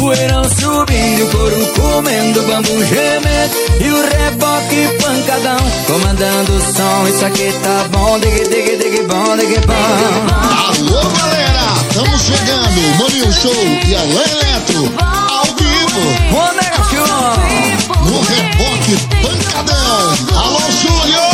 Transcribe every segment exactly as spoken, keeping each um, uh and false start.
Poeirão subindo, couro comendo, bambu gemendo e o reboque pancadão comandando o som. Isso aqui tá bom, dig, dig, dig, bom, dig, bom. Alô, galera, estamos chegando, Maninho Show e Alain Eletro, ao vivo. Ô, negação! No reboque pancadão. Alô, Júlio!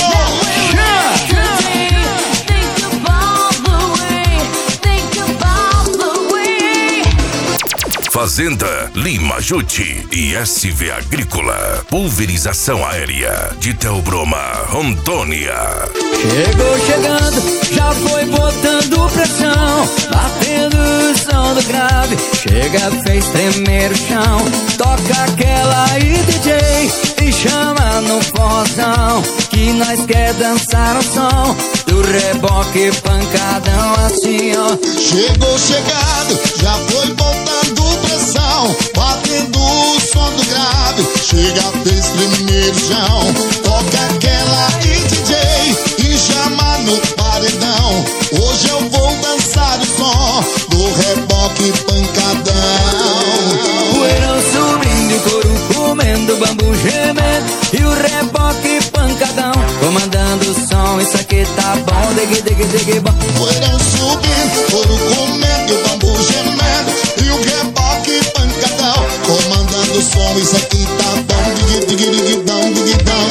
Fazenda Lima Jute e S V Agrícola. Pulverização aérea de Teobroma, Rondônia. Chegou chegando, já foi botando pressão, batendo o som do grave. Chega, fez tremer o chão. Toca aquela aí, D J, e chama no forrozão, que nós quer dançar o som do reboque pancadão assim, ó. Chegou chegado, já foi botando pressão, batendo o som do grave. Chega, fez tremer o chão. Toca aquela aí, D J, e chama no paredão. Hoje eu vou dançar o som do reboque pancadão. Poeirão subindo, couro comendo, bambu gemendo e o reboque pancadão comandando o som. Isso aqui tá bom, dig, dig, dig, bom. Poeirão subindo, couro comendo, bambu gemendo e o reboque pancadão comandando o som. Isso aqui tá bom, dig, dig, dig, dão, dig, dão.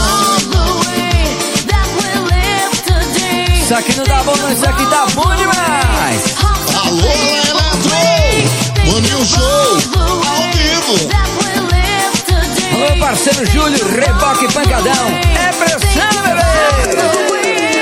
Isso aqui não tá bom, não, isso aqui tá bom demais. Alô, Eletro, Maninho Show, ao vivo. Alô, parceiro Júlio, reboque pancadão. É pressão, bebê!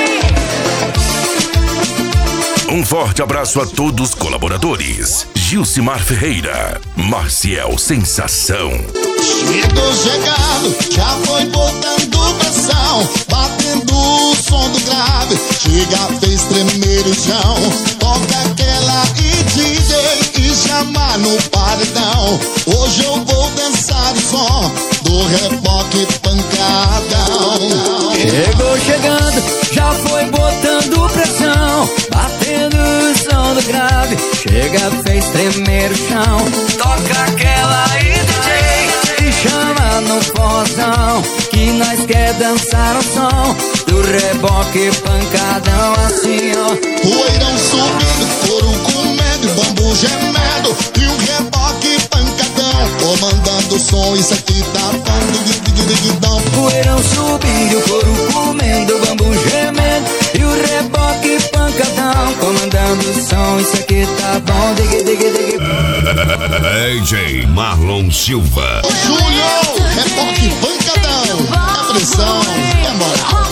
Um forte abraço a todos os colaboradores. Gilcimar Ferreira, Marciel Sensação. Chegou chegado, já foi botando pressão, batendo o som do grave. Chega, fez tremer o chão. Toca aquela e D J e chama no paredão. Hoje eu vou dançar o som do reboque pancadão. Chegou chegando, já foi botando pressão, batendo o som do grave. Chega, fez tremer o chão. Toca aquela aí, D J, e chama no forrozão, que nós quer dançar o som do reboque pancadão assim, ó. Poeirão subindo, couro comendo, bambu gemendo e o reboque pancadão comandando o som. Isso aqui tá bom, dig, dig, dig, dão. Poeirão subindo, couro comendo, bambu gemendo e o reboque pancadão comandando o som. Isso aqui tá bom, dig, dig, dig. D J Marlon Silva. Júlio, reboque pancadão. É pressão, é moral.